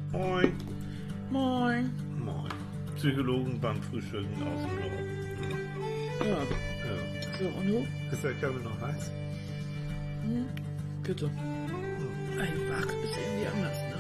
Moin. Moin. Moin. Psychologen beim Frühstücken aus dem Norden. Ja. So, und du? Ist der Kaffee noch heiß? Bitte. Einfach ist irgendwie anders, ne?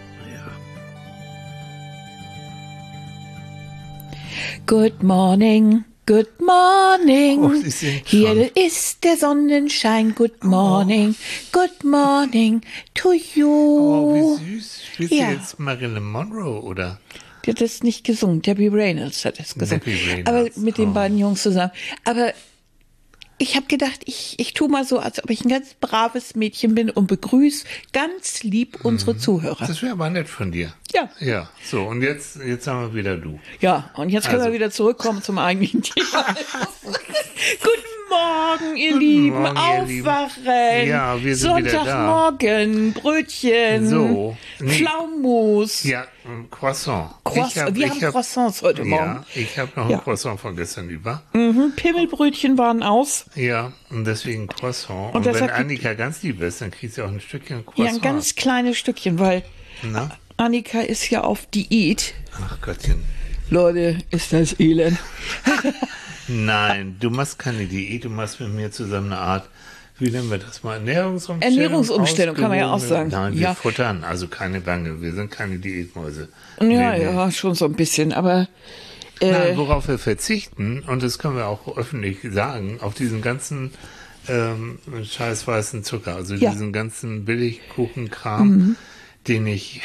Ja. Good morning. Good morning. Oh, Sie singt Hier schon. ist der Sonnenschein. Good morning. Good morning to you. Oh, wie süß. Spielst Ja. du jetzt Marilyn Monroe, oder? Die hat das nicht gesungen. Debbie Reynolds hat es gesungen. Debbie Reynolds. Aber mit den Oh. beiden Jungs zusammen. Aber ich habe gedacht, ich tue mal so, als ob ich ein ganz braves Mädchen bin und begrüße ganz lieb unsere Zuhörer. Das wäre aber nett von dir. Ja. Ja, so, und jetzt haben wir wieder du. Ja, und jetzt können Also. wir wieder zurückkommen zum eigentlichen Thema. Guten Morgen, ihr Lieben. Morgen, ihr Lieben. Aufwachen. Ja, wir sind wieder da. Sonntagmorgen, Brötchen. So, nee. Pflaumenmus. Ja, Croissant. Wir haben Croissants heute Morgen. Ja, ich habe noch Ja. ein Croissant von gestern über. Pimmelbrötchen waren aus. Ja, und deswegen Croissant. Und Und wenn deshalb- Annika ganz lieb ist, dann kriegt sie auch ein Stückchen Ja, Croissant. ein ganz kleines Stückchen, weil Na? Annika ist ja auf Diät. Ach Gottchen. Leute, ist das elend. Nein, du machst keine Diät, du machst mit mir zusammen eine Art, wie nennen wir das mal, Ernährungsumstellung? Ernährungsumstellung, kann man ja auch sagen. Nein, wir Ja. futtern, also keine Bange, wir sind keine Diätmäuse. Ja, Nee. ja, schon so ein bisschen, aber Nein, worauf wir verzichten, und das können wir auch öffentlich sagen, auf diesen ganzen scheiß weißen Zucker, also Ja. diesen ganzen Billigkuchenkram, den ich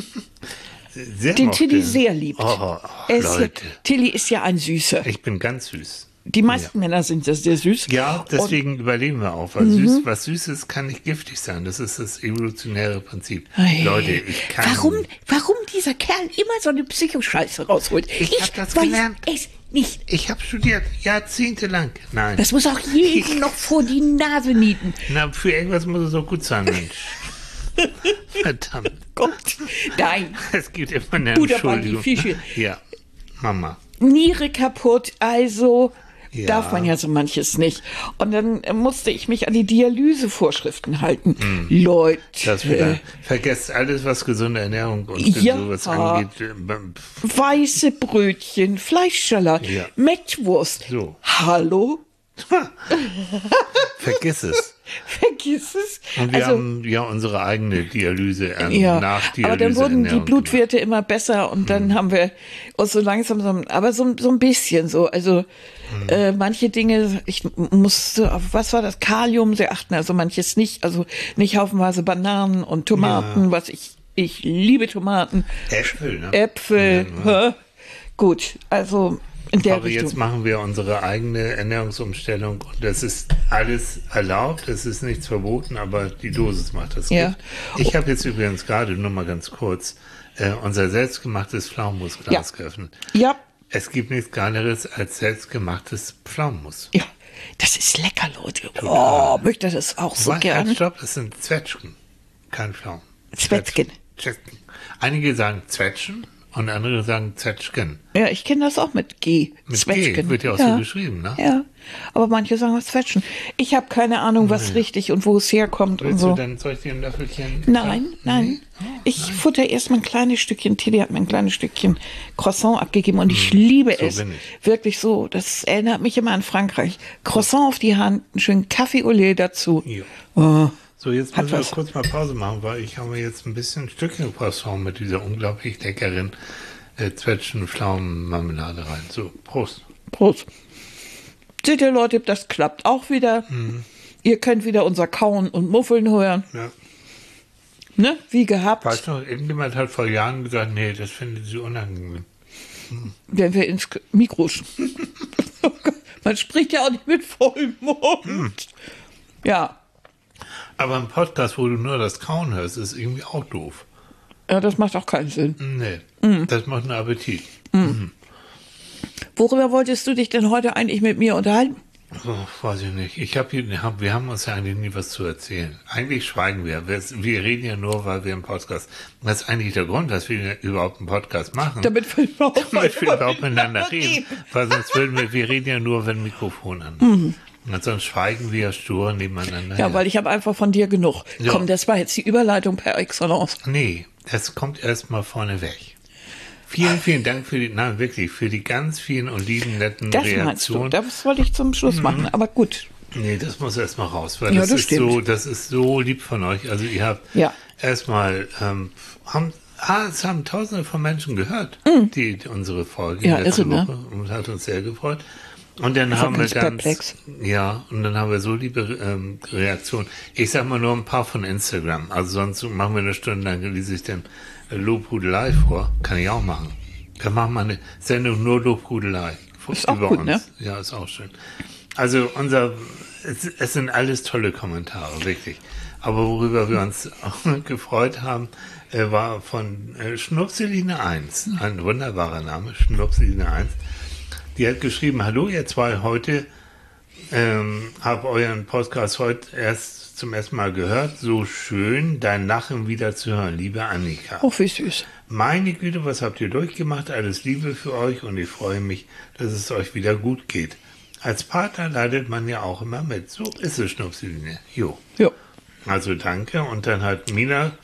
sehr den mochte. Tilly sehr liebt. Oh, Leute. Leute, Tilly ist ja ein Süßer. ich bin ganz süß. Die meisten Männer sind das sehr süß. Ja, deswegen überleben wir auch, weil was Süßes kann nicht giftig sein. Das ist das evolutionäre Prinzip. Ei. Leute, ich kann... Warum dieser Kerl immer so eine Psychoscheiße rausholt? Ich hab das weiß gelernt. es nicht. Ich habe studiert, jahrzehntelang. Nein. Das muss auch jedem noch vor die Nase nieten. Na, für irgendwas muss es auch gut sein, Mensch. Verdammt. Gott, nein. Es gibt immer eine Butter bei die Entschuldigung. Fische. Ja, Mama. Niere kaputt, also Ja. darf man ja so manches nicht. Und dann musste ich mich an die Dialysevorschriften halten. Leute. Das wieder. Vergesst alles, was gesunde Ernährung und Ja. sowas angeht. Weiße Brötchen, Fleischsalat, Ja. Mettwurst. So. Hallo? Vergiss es. Vergiss es. Und wir haben ja unsere eigene Dialyse, Ja, Nachdialyse. aber dann wurden die Ernährung Blutwerte immer besser und dann haben wir uns so langsam, aber so ein bisschen so. Also manche Dinge, ich musste auf, was war das, Kalium sehr achten, also manches nicht. Also nicht haufenweise Bananen und Tomaten, was ich liebe Tomaten. Äpfel, ne? Äpfel, hä? Gut, also in der Aber Richtung. jetzt machen wir unsere eigene Ernährungsumstellung und das ist alles erlaubt, es ist nichts verboten, aber die Dosis macht das Ja. Gift. Ich habe jetzt übrigens gerade, nur mal ganz kurz, unser selbstgemachtes Pflaumenmusglas Ja. geöffnet. Ja, Es gibt nichts Geileres als selbstgemachtes Pflaumenmus. ja, das ist lecker, Leute. Oh, möchte das auch so Halt, gerne. stopp, das sind Zwetschgen, kein Pflaumen. Zwetschgen. Zwetschgen. Einige sagen Zwetschgen und andere sagen Zwetschgen. Ja, ich kenne das auch mit G. Mit Zwetschgen. G wird ja auch so geschrieben, ne? Ja, aber manche sagen auch Zwetschgen. Ich habe keine Ahnung, was richtig und wo es herkommt und Willst so. du dann, soll ich dir ein Löffelchen? Nein, nein. Nee? Ich futter erstmal ein kleines Stückchen. Tilly hat mir ein kleines Stückchen Croissant abgegeben und ich liebe so es. bin ich. Wirklich so. Das erinnert mich immer an Frankreich. Croissant auf die Hand, einen schönen Kaffee au lait dazu. Ja. Oh. So, jetzt Hat müssen wir was. kurz mal Pause machen, weil ich habe jetzt ein bisschen Stückchen Croissant mit dieser unglaublich leckeren Zwetschgen-Pflaumen-Marmelade rein. So, Prost. Prost. Seht ihr, Leute, das klappt auch wieder. Ihr könnt wieder unser Kauen und Muffeln hören. Ja. Ne? Wie gehabt. Weißt du, irgendjemand hat vor Jahren gesagt, nee, das findet sie unangenehm. Wenn wir ins Mikro Man spricht ja auch nicht mit vollem Mund. Ja. Aber ein Podcast, wo du nur das Kauen hörst, ist irgendwie auch doof. Ja, das macht auch keinen Sinn. Nee, das macht einen Appetit. Worüber wolltest du dich denn heute eigentlich mit mir unterhalten? Oh, weiß ich nicht. Wir haben uns ja eigentlich nie was zu erzählen. Eigentlich schweigen wir. Wir reden ja nur, weil wir einen Podcast. Das ist eigentlich der Grund, dass wir überhaupt einen Podcast machen. Damit wir überhaupt Damit wir überhaupt miteinander reden. Weil sonst wir reden ja nur, wenn Mikrofon an. Und sonst schweigen wir stur nebeneinander. Ja, weil ich habe einfach von dir genug. Ja. Komm, das war jetzt die Überleitung per Excellence. Nee, das kommt erstmal vorne weg. Vielen, vielen Dank für die ganz vielen und lieben, netten Das meinst du, Reaktionen. das wollte ich zum Schluss machen, aber gut. Nee, das muss erstmal raus, weil Ja, das das ist stimmt. das ist so lieb von euch. Also ihr habt Ja. erstmal, es haben Tausende von Menschen gehört, die unsere Folge Ja, letzte irre, ne? Woche, und hat uns sehr gefreut. Und dann war haben wir ganz perplex. und dann haben wir so liebe Reaktionen. Ich sag mal nur ein paar von Instagram. Also sonst machen wir eine Stunde lang, lese ich dann Lobhudelei vor. Kann ich auch machen. Wir machen mal eine Sendung nur Lobhudelei. Ist auch über gut, uns. ne? Ja, ist auch schön. Also es sind alles tolle Kommentare, wirklich. Aber worüber wir uns auch gefreut haben, war von Schnupseline 1. Ein wunderbarer Name, Schnupseline 1. Die hat geschrieben: Hallo ihr zwei, heute habe euren Podcast heute zum ersten Mal gehört. So schön, dein Lachen wieder zu hören, liebe Annika. Oh, wie süß. Meine Güte, was habt ihr durchgemacht? Alles Liebe für euch und ich freue mich, dass es euch wieder gut geht. Als Partner leidet man ja auch immer mit. So ist es, Schnupseline. Jo. Ja. Also danke. Und dann hat Mila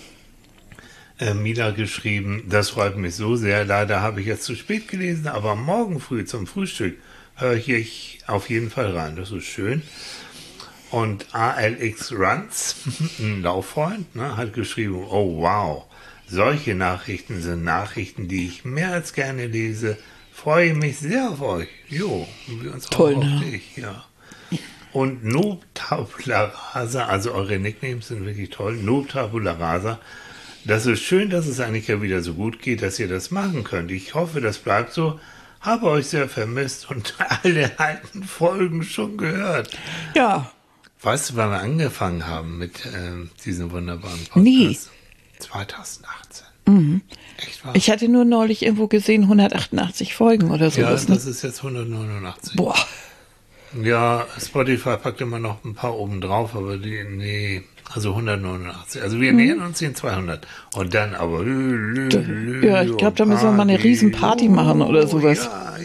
geschrieben, das freut mich so sehr. Leider habe ich jetzt zu spät gelesen, aber morgen früh zum Frühstück höre ich auf jeden Fall rein. Das ist schön. Und ALX Runs, ein Lauffreund, ne, hat geschrieben, oh wow, solche Nachrichten sind Nachrichten, die ich mehr als gerne lese. Freue mich sehr auf euch. Jo, und wir uns Toll, auch auf ne? dich, ja. Und Noob Tabula Rasa, also eure Nicknames sind wirklich toll. Noob Tabula Rasa. Das ist schön, dass es Annika wieder so gut geht, dass ihr das machen könnt. Ich hoffe, das bleibt so. Habe euch sehr vermisst und alle alten Folgen schon gehört. Ja. Weißt du, wann wir angefangen haben mit diesem wunderbaren Podcast? Nie. 2018. Echt wahr? Ich hatte nur neulich irgendwo gesehen, 188 Folgen oder ja, sowas. das Ne? ist jetzt 189. Boah. Ja, Spotify packt immer noch ein paar oben drauf, aber also 189. Also wir nähern uns den 200. Und dann aber Ja, ich glaube, da müssen wir mal eine Riesenparty machen oder sowas.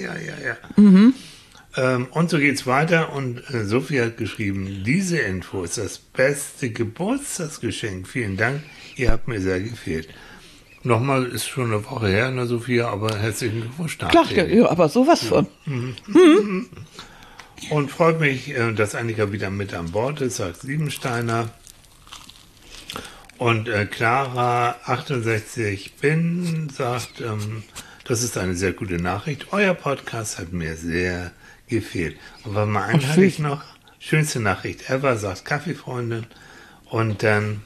Ja. Und so geht's weiter. Und Sophie hat geschrieben, diese Info ist das beste Geburtstagsgeschenk. Vielen Dank, ihr habt mir sehr gefehlt. Nochmal, ist schon eine Woche her, ne, Sophia, aber herzlichen Glückwunsch. Klar, ja, aber sowas von. Und freut mich, dass Annika wieder mit an Bord ist, sagt Siebensteiner. Und Clara 68 bin sagt, das ist eine sehr gute Nachricht. Euer Podcast hat mir sehr gefehlt. Aber mal einen hatte ich noch. Schönste Nachricht ever, sagt Kaffeefreundin. Und dann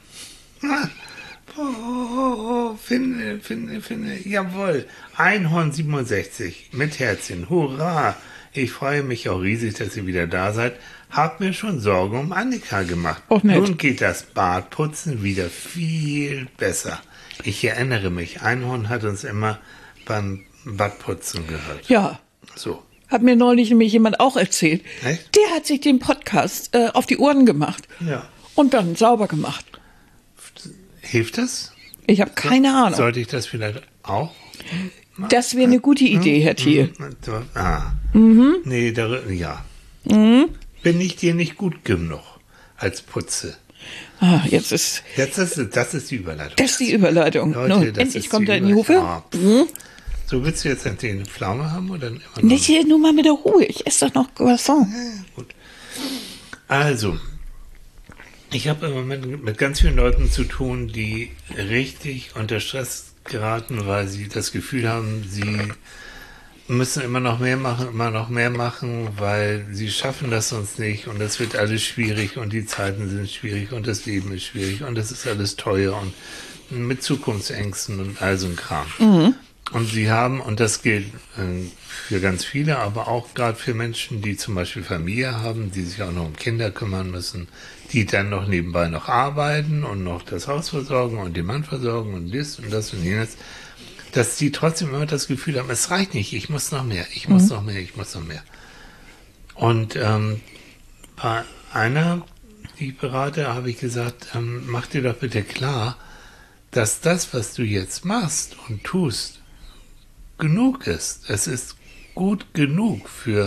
finde, jawohl, Einhorn 67 mit Herzchen, hurra! Ich freue mich auch riesig, dass ihr wieder da seid. Hab mir schon Sorgen um Annika gemacht. Och, nett. Nun geht das Bartputzen wieder viel besser. Ich erinnere mich, Einhorn hat uns immer beim Badputzen gehört. Ja. So. Hat mir neulich nämlich jemand auch erzählt. Echt? Der hat sich den Podcast auf die Ohren gemacht. Ja. Und dann sauber gemacht. Hilft das? Ich habe keine Ahnung. Sollte ich das vielleicht auch? Das wäre eine gute Idee, Herr Thiel. Nee, ja. Bin ich dir nicht gut genug als Putze? Ah, jetzt ist Das ist die Überleitung. das die Überleitung. Leute, Nun, das endlich ist kommt er in die Überleitung. Hufe. So, willst du jetzt endlich eine Pflaume haben oder immer noch? Nicht hier nur mal mit der Ruhe. Ich esse doch noch Croissant. Gut. Also, ich habe im Moment mit ganz vielen Leuten zu tun, die richtig unter Stress geraten, weil sie das Gefühl haben, sie müssen immer noch mehr machen, weil sie schaffen das sonst nicht und es wird alles schwierig und die Zeiten sind schwierig und das Leben ist schwierig und es ist alles teuer und mit Zukunftsängsten und all so ein Kram. Und sie haben, und das gilt für ganz viele, aber auch gerade für Menschen, die zum Beispiel Familie haben, die sich auch noch um Kinder kümmern müssen, die dann noch nebenbei noch arbeiten und noch das Haus versorgen und den Mann versorgen und das und jenes, dass die trotzdem immer das Gefühl haben, es reicht nicht, ich muss noch mehr, ich muss noch mehr. Und bei einer, die ich berate, habe ich gesagt, mach dir doch bitte klar, dass das, was du jetzt machst und tust, genug ist. Es ist gut genug für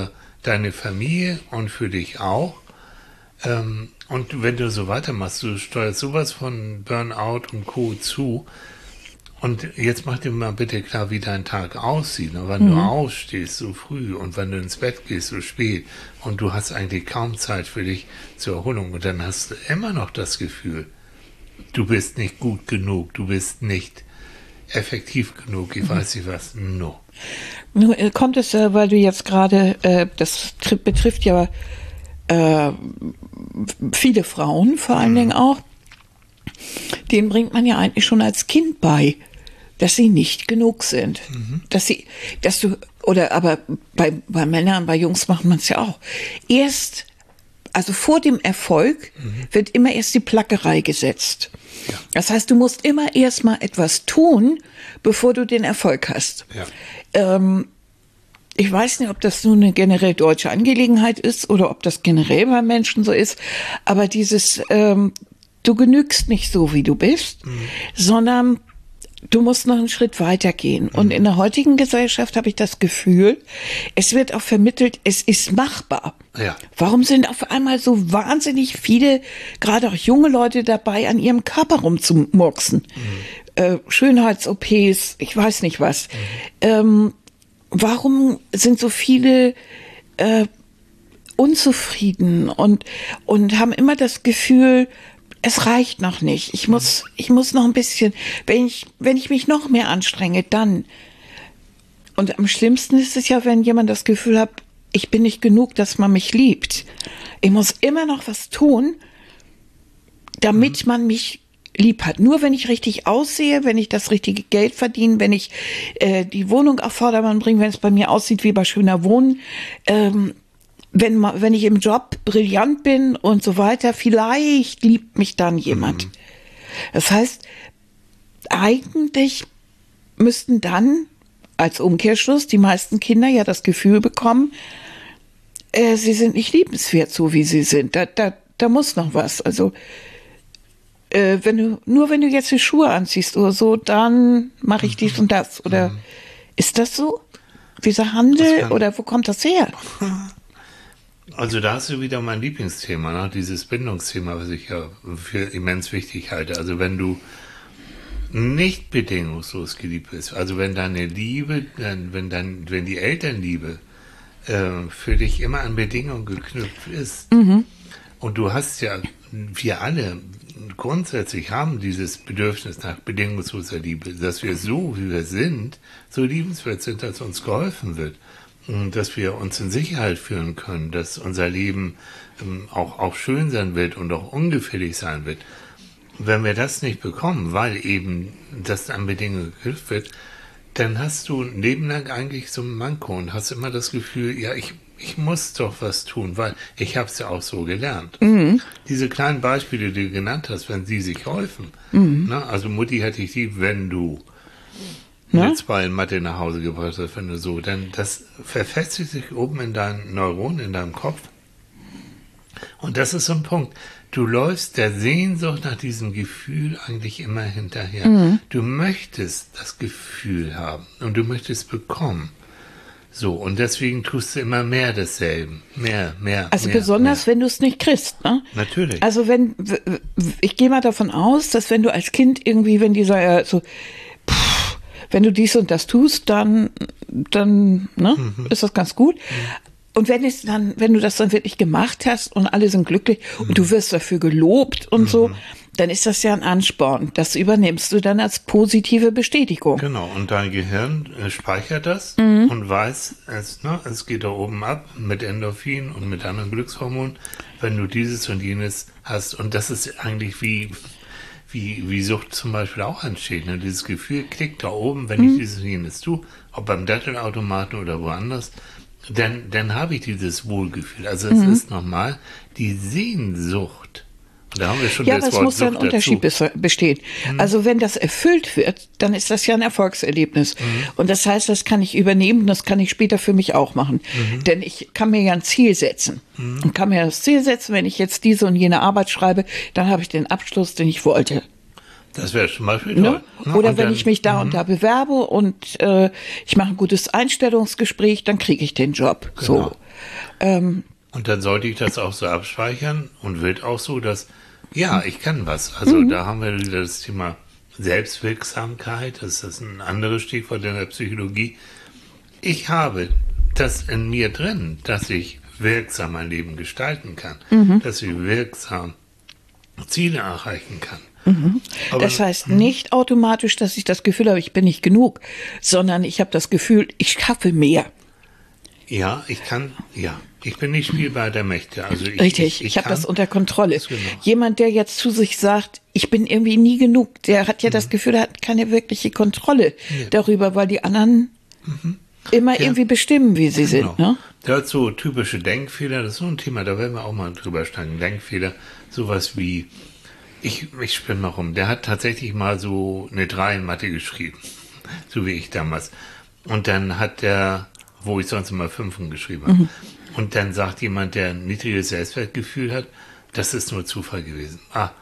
deine Familie und für dich auch. Und wenn du so weitermachst, du steuerst sowas von Burnout und Co. zu. Und jetzt mach dir mal bitte klar, wie dein Tag aussieht. Und wenn du aufstehst so früh und wenn du ins Bett gehst so spät und du hast eigentlich kaum Zeit für dich zur Erholung und dann hast du immer noch das Gefühl, du bist nicht gut genug, du bist nicht effektiv genug, ich weiß nicht was, no. Nun kommt es, weil du jetzt gerade, das betrifft ja viele Frauen vor allen Dingen auch, denen bringt man ja eigentlich schon als Kind bei, dass sie nicht genug sind. Aber bei Männern, bei Jungs macht man es ja auch. Also vor dem Erfolg wird immer erst die Plackerei gesetzt. Ja. Das heißt, du musst immer erst mal etwas tun, bevor du den Erfolg hast. Ja. Ich weiß nicht, ob das nur eine generell deutsche Angelegenheit ist oder ob das generell bei Menschen so ist, aber dieses, du genügst nicht so, wie du bist, sondern du musst noch einen Schritt weiter gehen. Und in der heutigen Gesellschaft habe ich das Gefühl, es wird auch vermittelt, es ist machbar. Ja. Warum sind auf einmal so wahnsinnig viele, gerade auch junge Leute dabei, an ihrem Körper rumzumurksen? Schönheits-OPs, ich weiß nicht was. Warum sind so viele unzufrieden und haben immer das Gefühl, es reicht noch nicht. Ich muss noch ein bisschen, wenn ich mich noch mehr anstrenge, dann. Und am schlimmsten ist es ja, wenn jemand das Gefühl hat, ich bin nicht genug, dass man mich liebt. Ich muss immer noch was tun, damit man mich lieb hat. Nur wenn ich richtig aussehe, wenn ich das richtige Geld verdiene, wenn ich die Wohnung auf Vordermann bringe, wenn es bei mir aussieht wie bei Schöner Wohnen, wenn ich im Job brillant bin und so weiter, vielleicht liebt mich dann jemand. Das heißt, eigentlich müssten dann als Umkehrschluss die meisten Kinder ja das Gefühl bekommen, sie sind nicht liebenswert, so wie sie sind. Da muss noch was. Also wenn du jetzt die Schuhe anziehst oder so, dann mache ich dies und das. Oder ist das so? Dieser Handel? Oder wo kommt das her? Also da hast du wieder mein Lieblingsthema, ne? Dieses Bindungsthema, was ich ja für immens wichtig halte. Also wenn du nicht bedingungslos geliebt bist, also wenn deine Liebe, wenn die Elternliebe für dich immer an Bedingungen geknüpft ist und du hast ja, wir alle grundsätzlich haben dieses Bedürfnis nach bedingungsloser Liebe, dass wir so, wie wir sind, so liebenswert sind, dass uns geholfen wird. Dass wir uns in Sicherheit fühlen können, dass unser Leben auch schön sein wird und auch ungefährlich sein wird. Wenn wir das nicht bekommen, weil eben das an Bedingungen geknüpft wird, dann hast du ein Leben lang eigentlich so ein Manko und hast immer das Gefühl, ja, ich muss doch was tun, weil ich habe es ja auch so gelernt. Diese kleinen Beispiele, die du genannt hast, wenn sie sich häufen, ne? Also Mutti hätte ich lieb, wenn du mit 2 in Mathe nach Hause gebracht hast, wenn du so, dann das verfestigt sich oben in deinen Neuronen, in deinem Kopf. Und das ist so ein Punkt. Du läufst der Sehnsucht nach diesem Gefühl eigentlich immer hinterher. Du möchtest das Gefühl haben und du möchtest bekommen. So, und deswegen tust du immer mehr desselben. Mehr. Also besonders, wenn du es nicht kriegst, ne? Natürlich. Also ich gehe mal davon aus, dass wenn du als Kind irgendwie, wenn dieser wenn du dies und das tust, dann ist das ganz gut. Und wenn du das dann wirklich gemacht hast und alle sind glücklich und du wirst dafür gelobt und so, dann ist das ja ein Ansporn. Das übernimmst du dann als positive Bestätigung. Genau, und dein Gehirn speichert das und weiß, es geht da oben ab mit Endorphin und mit anderen Glückshormonen, wenn du dieses und jenes hast. Und das ist eigentlich wie Sucht zum Beispiel auch entsteht. Ne? Dieses Gefühl klickt da oben, wenn ich dieses und jenes tue, ob beim Dattelautomaten oder woanders, dann habe ich dieses Wohlgefühl. Also es ist nochmal die Sehnsucht. Da haben wir schon das Wort Sucht. Ja, aber es muss ja ein Unterschied bestehen. Also wenn das erfüllt wird, dann ist das ja ein Erfolgserlebnis. Und das heißt, das kann ich übernehmen, das kann ich später für mich auch machen. Denn ich kann mir ja ein Ziel setzen. Und kann mir das Ziel setzen, wenn ich jetzt diese und jene Arbeit schreibe, dann habe ich den Abschluss, den ich wollte. Das wäre zum Beispiel Ne? toll. Oder Und wenn dann- ich mich da und da bewerbe und ich mache ein gutes Einstellungsgespräch, dann kriege ich den Job. So. Und dann sollte ich das auch so abspeichern und wird auch so, dass, ja, ich kann was. Also da haben wir wieder das Thema Selbstwirksamkeit, das ist ein anderes Stichwort in der Psychologie. Ich habe das in mir drin, dass ich wirksam mein Leben gestalten kann, dass ich wirksam Ziele erreichen kann. Aber, Das heißt nicht automatisch, dass ich das Gefühl habe, ich bin nicht genug, sondern ich habe das Gefühl, ich schaffe mehr. ja, ich bin nicht spielbar der Mächte. Also Richtig, ich habe kann- das unter Kontrolle. Genau. Jemand, der jetzt zu sich sagt, ich bin irgendwie nie genug, der hat ja das Gefühl, er hat keine wirkliche Kontrolle darüber, weil die anderen immer irgendwie bestimmen, wie sie sind. Ne? Der hat so typische Denkfehler, das ist so ein Thema, da werden wir auch mal drüber steigen. Denkfehler, sowas wie, ich spinne mal rum, der hat tatsächlich mal so eine 3 in Mathe geschrieben, so wie ich damals. Und dann hat der, wo ich sonst immer 5 geschrieben habe. Und dann sagt jemand, der ein niedriges Selbstwertgefühl hat, das ist nur Zufall gewesen.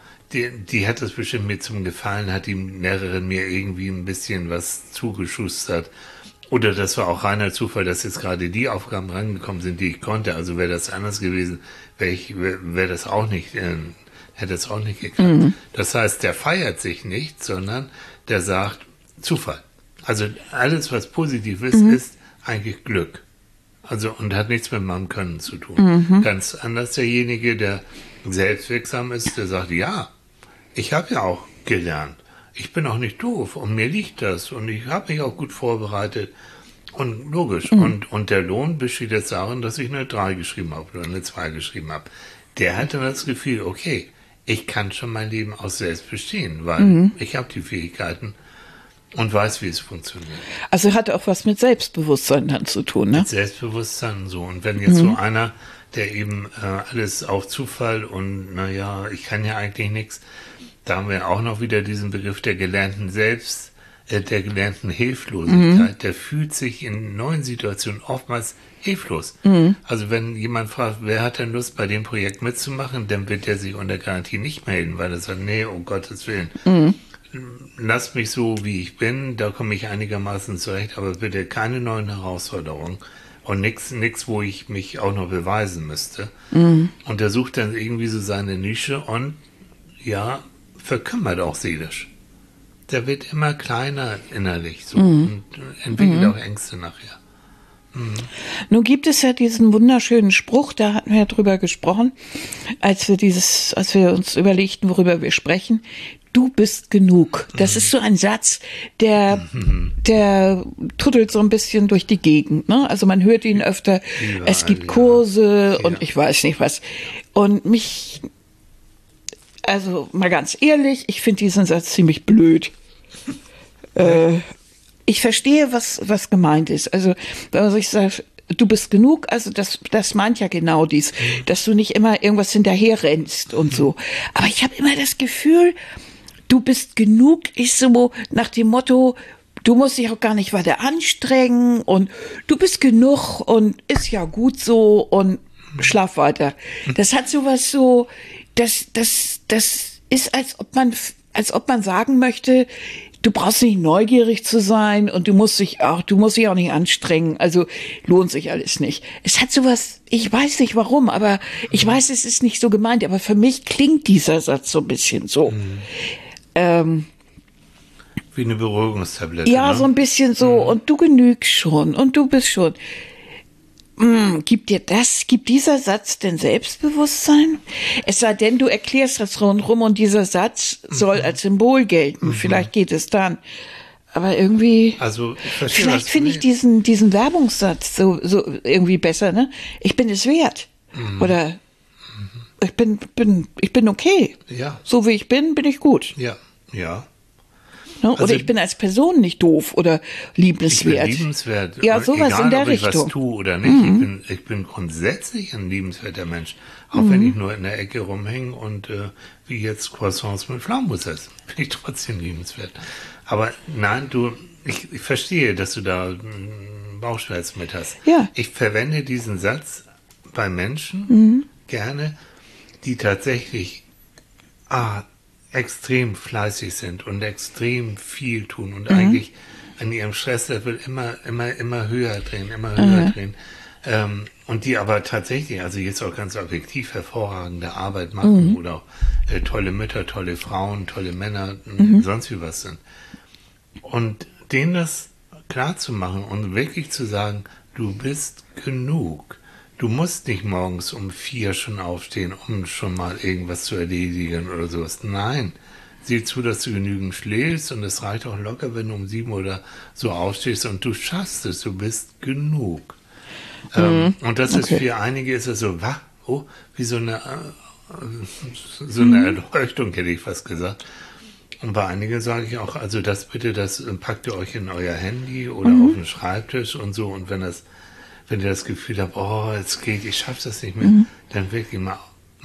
Die hat es bestimmt mir zum Gefallen, hat die Lehrerin mir irgendwie ein bisschen was zugeschustert. Oder das war auch reiner Zufall, dass jetzt gerade die Aufgaben rangekommen sind, die ich konnte. Also wäre das anders gewesen, wäre das auch nicht, hätte es auch nicht geklappt. Das heißt, der feiert sich nicht, sondern der sagt Zufall. Also alles, was positiv ist, ist eigentlich Glück. Also und hat nichts mit meinem Können zu tun. Ganz anders derjenige, der selbstwirksam ist, der sagt, ja, ich habe ja auch gelernt. Ich bin auch nicht doof und mir liegt das und ich habe mich auch gut vorbereitet und logisch. Und der Lohn besteht jetzt darin, dass ich eine 3 geschrieben habe oder eine 2 geschrieben habe. Der hatte das Gefühl, okay, ich kann schon mein Leben auch selbst bestehen, weil ich habe die Fähigkeiten und weiß, wie es funktioniert. Also hat auch was mit Selbstbewusstsein dann zu tun, ne? Selbstbewusstsein und so. Und wenn jetzt so einer, der eben alles auf Zufall und naja, ich kann ja eigentlich nichts, da haben wir auch noch wieder diesen Begriff der gelernten der gelernten Hilflosigkeit. Der fühlt sich in neuen Situationen oftmals hilflos. Also wenn jemand fragt, wer hat denn Lust bei dem Projekt mitzumachen, dann wird der sich unter Garantie nicht melden, weil er sagt, nee, um Gottes Willen. Lasst mich so, wie ich bin, da komme ich einigermaßen zurecht, aber bitte keine neuen Herausforderungen und nix, wo ich mich auch noch beweisen müsste. Und er sucht dann irgendwie so seine Nische und ja, verkümmert auch seelisch. Der wird immer kleiner innerlich so und entwickelt auch Ängste nachher. Nun gibt es ja diesen wunderschönen Spruch, da hatten wir ja drüber gesprochen, als wir uns überlegten, worüber wir sprechen. Du bist genug. Das ist so ein Satz, der tuddelt so ein bisschen durch die Gegend. Ne? Also man hört ihn öfter. Überall, Es gibt ja. Kurse und Ja. ich weiß nicht was. Und also mal ganz ehrlich, ich finde diesen Satz ziemlich blöd. Ich verstehe, was gemeint ist. Also wenn man sich sagt, du bist genug, also das meint ja genau dies, dass du nicht immer irgendwas hinterher rennst und so. Aber ich habe immer das Gefühl, du bist genug, ist so nach dem Motto, du musst dich auch gar nicht weiter anstrengen und du bist genug und ist ja gut so und schlaf weiter. Das hat sowas so, das ist, als ob man sagen möchte, du brauchst nicht neugierig zu sein und du musst dich auch nicht anstrengen. Also lohnt sich alles nicht. Es hat sowas, ich weiß nicht warum, aber ich weiß, es ist nicht so gemeint, aber für mich klingt dieser Satz so ein bisschen so. Wie eine Beruhigungstablette. Ja, ne? so ein bisschen so, und du genügst schon und du bist schon. Gibt dieser Satz denn Selbstbewusstsein? Es sei denn, du erklärst das rundherum und dieser Satz soll als Symbol gelten. Vielleicht geht es dann. Aber irgendwie, Also, ich verstehe, vielleicht was- finde ich diesen Werbungssatz so irgendwie besser, ne? Ich bin es wert. Oder ich bin okay. Ja. So wie ich bin ich gut. Ja. Ne? Oder Also- ich bin als Person nicht doof oder Ich bin liebenswert. liebenswert. Ja, sowas egal, in der ob ich Richtung. was tue oder nicht. Ich bin grundsätzlich ein liebenswerter Mensch. Auch wenn ich nur in der Ecke rumhänge und wie jetzt Croissants mit Pflaumenmus esse, bin ich trotzdem liebenswert. Aber nein, ich verstehe, dass du da Bauchschmerzen mit hast. Ja. Ich verwende diesen Satz bei Menschen gerne, die tatsächlich extrem fleißig sind und extrem viel tun und eigentlich an ihrem Stresslevel immer höher drehen, und die aber tatsächlich, also jetzt auch ganz objektiv hervorragende Arbeit machen oder auch, tolle Mütter, tolle Frauen, tolle Männer, sonst wie was sind. Und denen das klar zu machen und wirklich zu sagen, du bist genug. Du musst nicht morgens um 4 schon aufstehen, um schon mal irgendwas zu erledigen oder sowas. Nein, sieh zu, dass du genügend schläfst und es reicht auch locker, wenn du um 7 oder so aufstehst und du schaffst es, du bist genug. Und das ist für einige ist es so, wie so eine Erleuchtung, hätte ich fast gesagt. Und bei einigen sage ich auch, also das packt ihr euch in euer Handy oder auf den Schreibtisch und so. Und wenn ihr das Gefühl habt, jetzt geht, ich schaffe das nicht mehr, dann wirklich mal.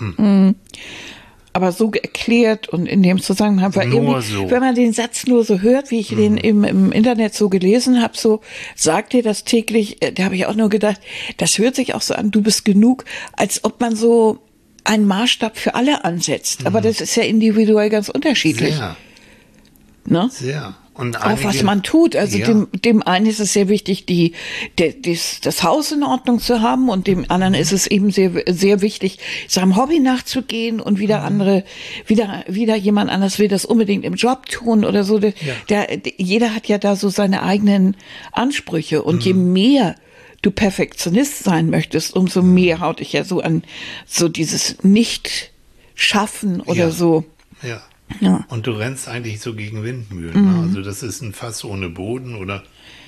Aber so erklärt und in dem Zusammenhang, weil wenn man den Satz nur so hört, wie ich den im Internet so gelesen habe, so sagt ihr das täglich, da habe ich auch nur gedacht, das hört sich auch so an, du bist genug, als ob man so einen Maßstab für alle ansetzt. Aber das ist ja individuell ganz unterschiedlich. Sehr. Ne? Sehr. Und auch was man tut. Also dem einen ist es sehr wichtig, das Haus in Ordnung zu haben, und dem anderen ist es eben sehr, sehr wichtig, seinem Hobby nachzugehen, und wieder jemand anders will das unbedingt im Job tun oder so. Jeder hat ja da so seine eigenen Ansprüche, und je mehr du Perfektionist sein möchtest, umso mehr haut dich ja so an so dieses Nicht-Schaffen oder so. Ja. Ja. Und du rennst eigentlich so gegen Windmühlen. Ne? Also das ist ein Fass ohne Boden oder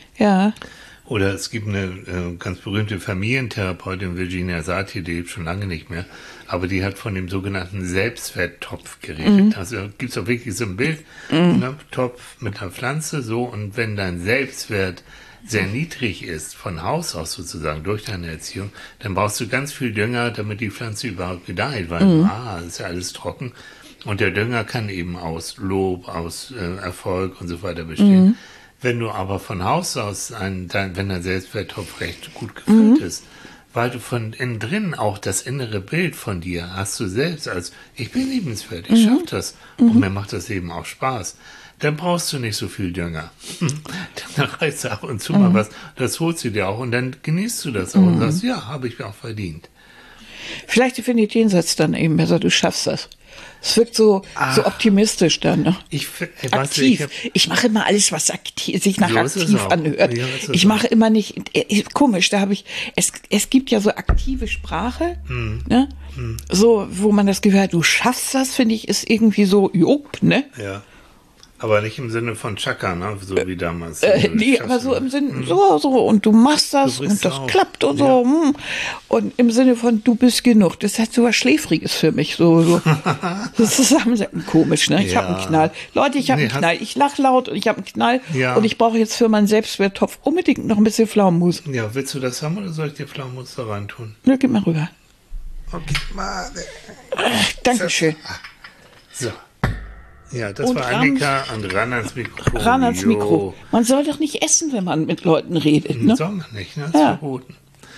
es gibt eine ganz berühmte Familientherapeutin, Virginia Satir, die lebt schon lange nicht mehr, aber die hat von dem sogenannten Selbstwerttopf geredet. Also gibt es auch wirklich so ein Bild, ne? Topf mit einer Pflanze, so, und wenn dein Selbstwert sehr niedrig ist, von Haus aus sozusagen, durch deine Erziehung, dann brauchst du ganz viel Dünger, damit die Pflanze überhaupt gedeiht, weil ist ja alles trocken. Und der Dünger kann eben aus Lob, aus Erfolg und so weiter bestehen. Wenn du aber von Haus aus, wenn dein Selbstwerttopf recht gut gefüllt ist, weil du von innen drin auch das innere Bild von dir hast, du selbst als, ich bin liebenswert, ich schaffe das und mir macht das Leben auch Spaß, dann brauchst du nicht so viel Dünger. Dann reißt du ab und zu mal was, das holst du dir auch, und dann genießt du das auch und sagst, ja, habe ich mir auch verdient. Vielleicht finde ich den Satz dann eben besser, du schaffst das. Es wirkt so optimistisch dann. Ne? Aktiv. Ich mache immer alles, was sich nach aktiv anhört. Ja, ich mache immer nicht, komisch, es gibt ja so aktive Sprache, ne? So, wo man das Gefühl hat, du schaffst das, finde ich, ist irgendwie so, ne? Ja. Aber nicht im Sinne von Chaka, ne? So wie damals. Nee, aber so im Sinne, so, und du machst das und das klappt und so. Und im Sinne von, du bist genug. Das hat so was Schläfriges für mich. So. Das ist komisch, ne? Ich habe einen Knall. Leute, ich habe einen Knall. Ich lache laut und ich habe einen Knall. Ja. Und ich brauche jetzt für meinen Selbstwerttopf unbedingt noch ein bisschen Pflaumenmus. Ja, willst du das haben oder soll ich dir Pflaumenmus da rein tun? Ja, gib mal rüber. Okay, mal. Dankeschön. So. Ja, das war Annika, und ran ans Mikro. Ran ans Mikro. Man soll doch nicht essen, wenn man mit Leuten redet. Ne? Soll man nicht, ne? Das ist verboten.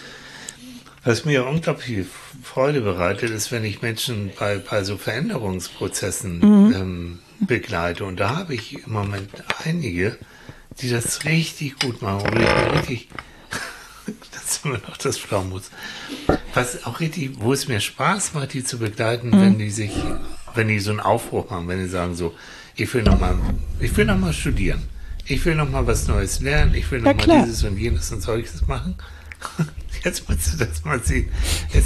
Was mir unglaublich Freude bereitet, ist, wenn ich Menschen bei so Veränderungsprozessen begleite. Und da habe ich im Moment einige, die das richtig gut machen. Und das ist immer noch das Pflaumenmus. Was auch richtig, wo es mir Spaß macht, die zu begleiten, wenn die so einen Aufbruch machen, wenn die sagen so, ich will noch mal studieren, ich will noch mal was Neues lernen, ich will noch mal dieses und jenes und solches machen. Jetzt musst du das mal sehen. Jetzt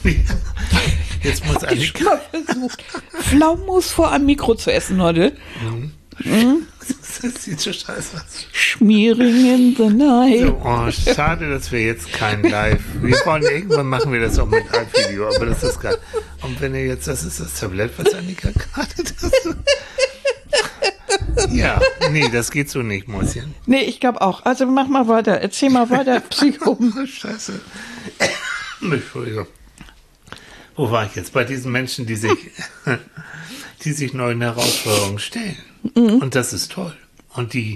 muss ich mal versucht, Pflaumenmus vor einem Mikro zu essen heute. Das sieht so scheiße aus. Schmiering in the night. So, schade, dass wir jetzt kein Live. Irgendwann machen wir das auch mit Live-Video, aber das ist geil. Und wenn ihr jetzt, das ist das Tablett, was Annika gerade das. Ja, nee, das geht so nicht, Mäuschen. Nee, ich glaube auch. Also mach mal weiter. Erzähl mal weiter, Psycho. Scheiße. Entschuldigung. Wo war ich jetzt? Bei diesen Menschen, die sich neuen Herausforderungen stellen. Und das ist toll. Und die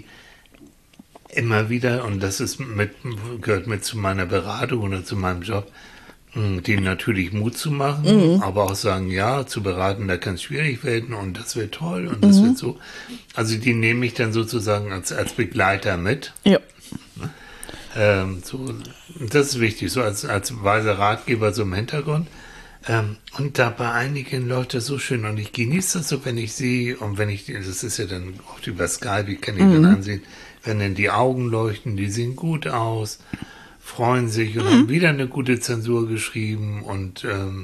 immer wieder, und das ist gehört mit zu meiner Beratung oder zu meinem Job, denen natürlich Mut zu machen, aber auch sagen, ja, zu beraten, da kann es schwierig werden und das wird toll und das wird so. Also die nehme ich dann sozusagen als Begleiter mit. Ja. So, das ist wichtig, so als weiser Ratgeber so im Hintergrund. Und da bei einigen läuft das so schön und ich genieße das so, wenn ich sehe und wenn ich, das ist ja dann oft über Skype, ich kann ich dann ansehen, wenn dann die Augen leuchten, die sehen gut aus, freuen sich und haben wieder eine gute Zensur geschrieben und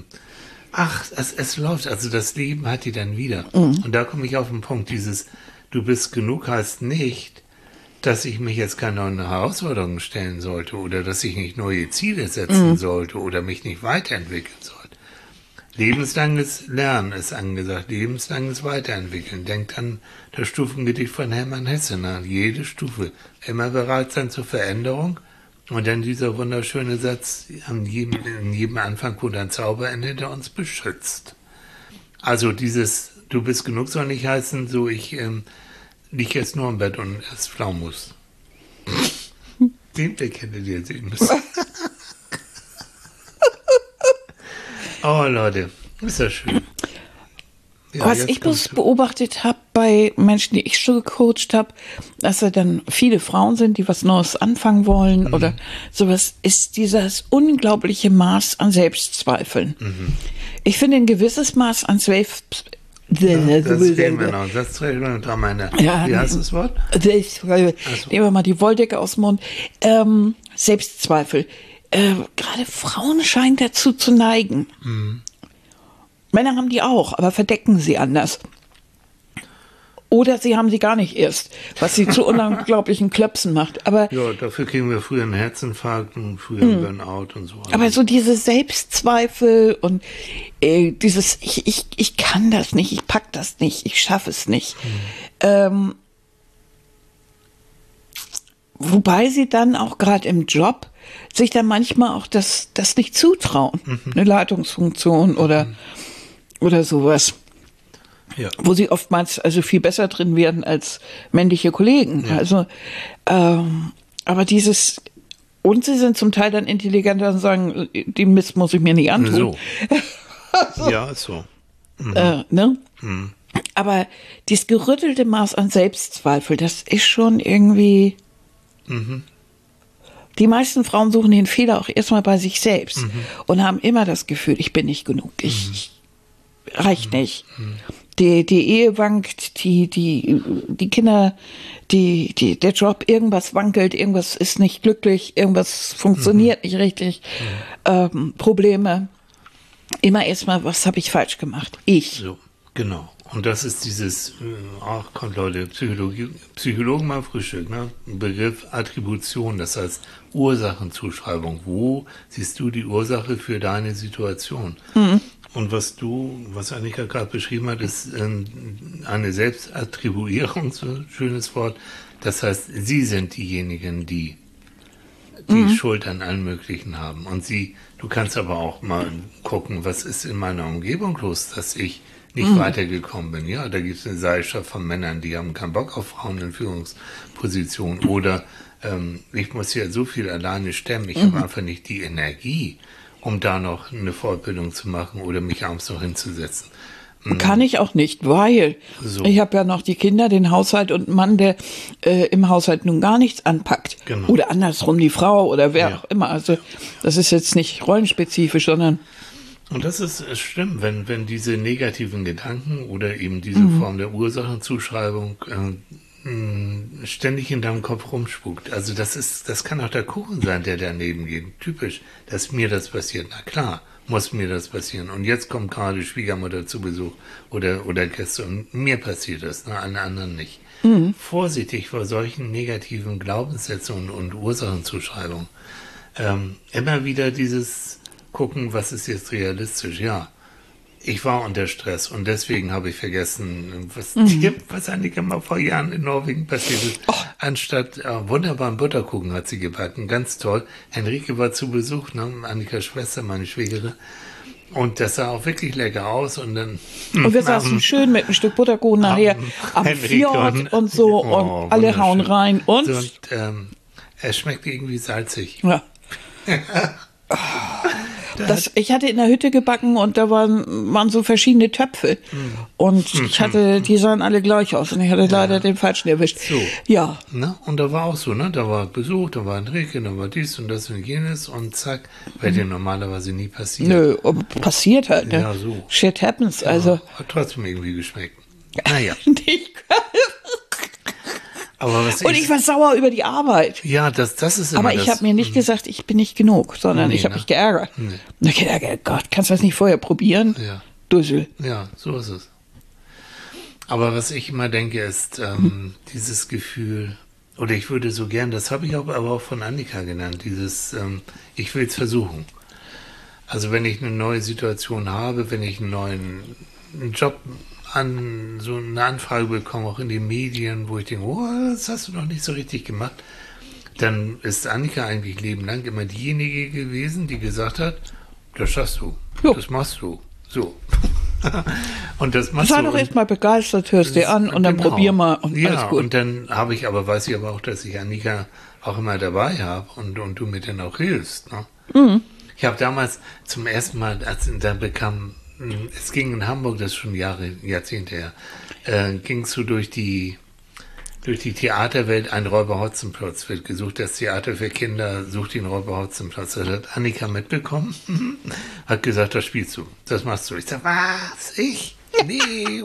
es läuft, also das Leben hat die dann wieder. Und da komme ich auf den Punkt, dieses du bist genug heißt nicht, dass ich mich jetzt keine neuen Herausforderungen stellen sollte oder dass ich nicht neue Ziele setzen sollte oder mich nicht weiterentwickeln sollte. Lebenslanges Lernen ist angesagt, lebenslanges Weiterentwickeln. Denkt an das Stufengedicht von Hermann Hesse nach. Jede Stufe immer bereit sein zur Veränderung. Und dann dieser wunderschöne Satz in jedem Anfang, wo dein Zauber endet, der uns beschützt. Also dieses, du bist genug soll nicht heißen, so ich liege jetzt nur im Bett und esse Pflaumus. Den Blick hättet ihr sehen müssen. Oh Leute, ist das schön. Ja, was ich bloß beobachtet habe bei Menschen, die ich schon gecoacht habe, dass da dann viele Frauen sind, die was Neues anfangen wollen oder sowas, ist dieses unglaubliche Maß an Selbstzweifeln. Ich finde ein gewisses Maß an das reden wir noch. Das reden wir noch meine. Ja, wie heißt das Wort? Nehmen wir mal die Wolldecke aus dem Mund. Selbstzweifel. Gerade Frauen scheinen dazu zu neigen. Männer haben die auch, aber verdecken sie anders. Oder sie haben sie gar nicht erst, was sie zu unglaublichen Klöpsen macht. Aber ja, dafür kriegen wir früher einen Herzinfarkt und früher einen Burnout und so. Aber so diese Selbstzweifel und dieses, ich kann das nicht, ich pack das nicht, ich schaffe es nicht. Wobei sie dann auch gerade im Job sich dann manchmal auch das nicht zutrauen. Eine Leitungsfunktion oder sowas. Ja. Wo sie oftmals also viel besser drin werden als männliche Kollegen. Ja. Also, aber dieses, und sie sind zum Teil dann intelligenter und sagen, die Mist muss ich mir nicht antun. So. Also, ja, ist so. Ne? Aber dieses gerüttelte Maß an Selbstzweifel, das ist schon irgendwie. Die meisten Frauen suchen den Fehler auch erstmal bei sich selbst und haben immer das Gefühl, ich bin nicht genug, ich reicht nicht. Die Ehe wankt, die Kinder, der Job, irgendwas wankelt, irgendwas ist nicht glücklich, irgendwas funktioniert nicht richtig, Probleme. Immer erstmal, was habe ich falsch gemacht? Ich. So, genau. Und das ist dieses, kommt Leute, Psychologen mal Frühstück, ne? Begriff Attribution, das heißt Ursachenzuschreibung. Wo siehst du die Ursache für deine Situation? Und was Annika gerade beschrieben hat, ist eine Selbstattribuierung, so ein schönes Wort. Das heißt, sie sind diejenigen, die Schuld an allen Möglichen haben. Und du kannst aber auch mal gucken, was ist in meiner Umgebung los, dass ich nicht weitergekommen bin. Ja, da gibt es eine Seilschaft von Männern, die haben keinen Bock auf Frauen in Führungspositionen. Oder ich muss ja so viel alleine stemmen, ich habe einfach nicht die Energie, um da noch eine Fortbildung zu machen oder mich abends noch hinzusetzen. Kann ich auch nicht, weil ich habe ja noch die Kinder, den Haushalt und einen Mann, der im Haushalt nun gar nichts anpackt. Genau. Oder andersrum die Frau oder wer auch immer. Also das ist jetzt nicht rollenspezifisch, sondern... Und das ist schlimm, wenn diese negativen Gedanken oder eben diese Form der Ursachenzuschreibung ständig in deinem Kopf rumspukt. Also das kann auch der Kuchen sein, der daneben geht. Typisch, dass mir das passiert. Na klar, muss mir das passieren. Und jetzt kommt gerade Schwiegermutter zu Besuch oder Gäste und mir passiert das, allen anderen nicht. Vorsichtig vor solchen negativen Glaubenssätzen und Ursachenzuschreibungen. Immer wieder dieses gucken, was ist jetzt realistisch. Ja, ich war unter Stress und deswegen habe ich vergessen, was Annika mal vor Jahren in Norwegen passiert ist. Anstatt wunderbaren Butterkuchen hat sie gebacken, ganz toll. Henrike war zu Besuch, Annikas Schwester, meine Schwägerin. Und das sah auch wirklich lecker aus. Und dann und wir saßen schön mit einem Stück Butterkuchen nachher am Fjord und so und alle hauen rein. Und es schmeckt irgendwie salzig. Ja. Ich hatte in der Hütte gebacken und da waren so verschiedene Töpfe. Und die sahen alle gleich aus und ich hatte leider den falschen erwischt. So. Ja. Ne? Und da war auch so, ne? Da war Besuch, da war Enrique, da war dies und das und jenes und zack, wäre dir normalerweise nie passiert. Nö, passiert halt, ne? Ja, so. Shit happens, also. Hat trotzdem irgendwie geschmeckt. Naja. Aber ich war sauer über die Arbeit. Ja, das ist immer aber ich habe mir nicht gesagt, ich bin nicht genug, sondern ich habe mich geärgert. Nee. Gott, kannst du das nicht vorher probieren? Ja. Dussel. Ja, so ist es. Aber was ich immer denke, ist dieses Gefühl, oder ich würde so gern, das habe ich aber auch von Annika genannt, dieses, ich will es versuchen. Also wenn ich eine neue Situation habe, wenn ich einen Job so eine Anfrage bekomme, auch in den Medien, wo ich denke, oh, das hast du noch nicht so richtig gemacht, dann ist Annika eigentlich lebenlang immer diejenige gewesen, die gesagt hat, das schaffst du, das machst du, so. Und das machst du. Sei doch erstmal begeistert, hörst dir an und dann probier mal und alles gut. Und dann weiß ich aber auch, dass ich Annika auch immer dabei habe und du mir dann auch hilfst. Ne? Ich habe damals zum ersten Mal, es ging in Hamburg, das ist schon Jahrzehnte her, ging es so durch die Theaterwelt, ein Räuber Hotzenplotz wird gesucht, das Theater für Kinder sucht den Räuber Hotzenplotz. Das hat Annika mitbekommen, hat gesagt, das spielst du, das machst du. Ich sag, was, ich? Nee,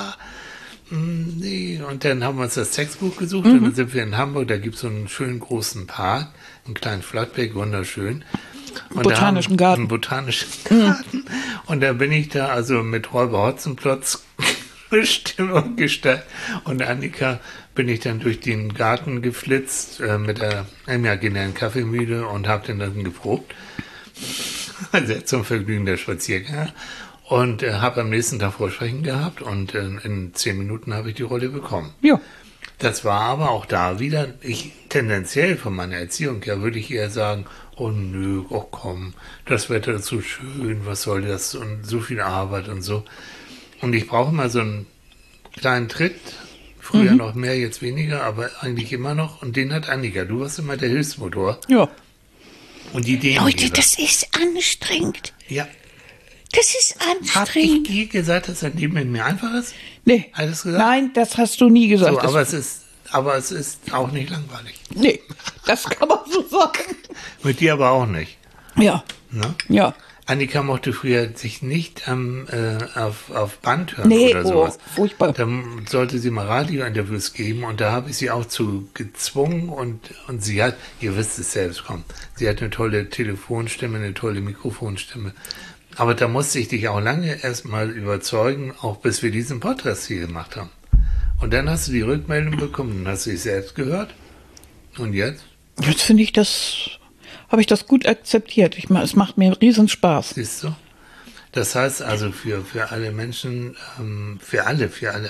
nee. Und dann haben wir uns das Textbuch gesucht und dann sind wir in Hamburg, da gibt es so einen schönen großen Park, einen kleinen Flottbeck, wunderschön. Und botanischen Garten. Einen botanischen Garten. Und da bin ich da also mit Räuber Hotzenplotz Stimme und Gestalt und Annika bin ich dann durch den Garten geflitzt mit der imaginären Kaffeemühle und habe dann geprobt. Sehr zum Vergnügen der Spaziergänger. Und habe am nächsten Tag Vorsprechen gehabt und in 10 Minuten habe ich die Rolle bekommen. Ja. Das war aber auch da wieder, tendenziell von meiner Erziehung her würde ich eher sagen, oh nö, oh komm, das Wetter ist so schön, was soll das und so viel Arbeit und so. Und ich brauche mal so einen kleinen Tritt, früher noch mehr, jetzt weniger, aber eigentlich immer noch. Und den hat Annika, du warst immer der Hilfsmotor. Ja. Und die Ideen. Leute, das ist anstrengend. Ja. Das ist anstrengend. Hab ich je gesagt, dass das Leben mit mir einfach ist? Nee. Alles gesagt? Nein, das hast du nie gesagt. So, aber es ist auch nicht langweilig. Nee, das kann man so sagen. Mit dir aber auch nicht. Ja. Ne? Ja. Annika mochte früher sich nicht auf Band hören oder sowas. Furchtbar. Dann sollte sie mal Radiointerviews geben und da habe ich sie auch zu gezwungen und sie hat, ihr wisst es selbst, sie hat eine tolle Telefonstimme, eine tolle Mikrofonstimme. Aber da musste ich dich auch lange erstmal überzeugen, auch bis wir diesen Podcast hier gemacht haben. Und dann hast du die Rückmeldung bekommen, dann hast du dich selbst gehört. Und jetzt? Jetzt finde ich habe ich das gut akzeptiert. Es macht mir riesen Spaß. Siehst du? Das heißt also für alle Menschen, für alle,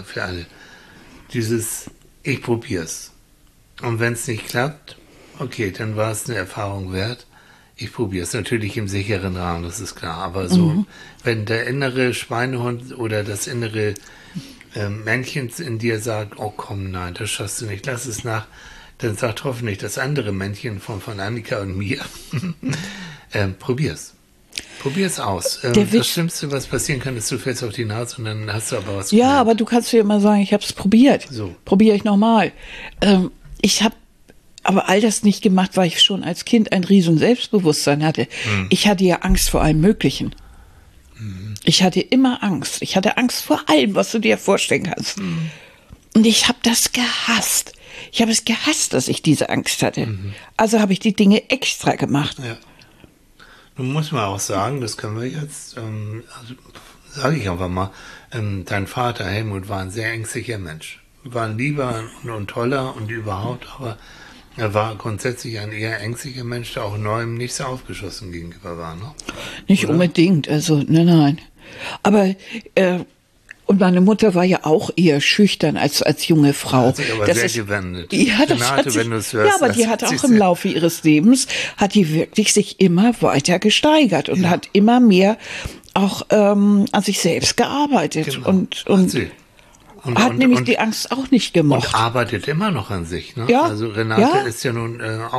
dieses, ich probier's. Und wenn es nicht klappt, okay, dann war es eine Erfahrung wert. Ich probiere es natürlich im sicheren Rahmen, das ist klar. Aber so, wenn der innere Schweinehund oder das innere Männchen in dir sagt, oh komm, nein, das schaffst du nicht, lass es nach, dann sagt hoffentlich das andere Männchen von Annika und mir, probier's. Probier's aus. Das Schlimmste, was passieren kann, ist, du fällst auf die Nase und dann hast du aber was gelernt. Ja, aber du kannst dir immer sagen, ich habe es probiert. So. Probiere ich nochmal. Ich habe aber all das nicht gemacht, weil ich schon als Kind ein riesen Selbstbewusstsein hatte. Ich hatte ja Angst vor allem Möglichen. Ich hatte immer Angst. Ich hatte Angst vor allem, was du dir vorstellen kannst. Und ich habe das gehasst. Ich habe es gehasst, dass ich diese Angst hatte. Also habe ich die Dinge extra gemacht. Ja. Nun muss man auch sagen, das können wir jetzt, sage ich einfach mal, dein Vater Helmut war ein sehr ängstlicher Mensch. War ein lieber und toller und überhaupt, aber er war grundsätzlich ein eher ängstlicher Mensch, der auch Neuem nicht so aufgeschlossen gegenüber war, ne? Nicht Oder? Unbedingt, also nein. Aber und meine Mutter war ja auch eher schüchtern als junge Frau. Hat sich aber sehr gewendet. Ja, das Renate, hat sich, wenn du es hörst, ja, aber die hat auch im Laufe ihres Lebens, hat die wirklich sich immer weiter gesteigert und hat immer mehr auch an sich selbst gearbeitet. Genau. Und hat nämlich die Angst auch nicht gemocht. Und arbeitet immer noch an sich. Ne? Ja. Also Renate ist ja nun auch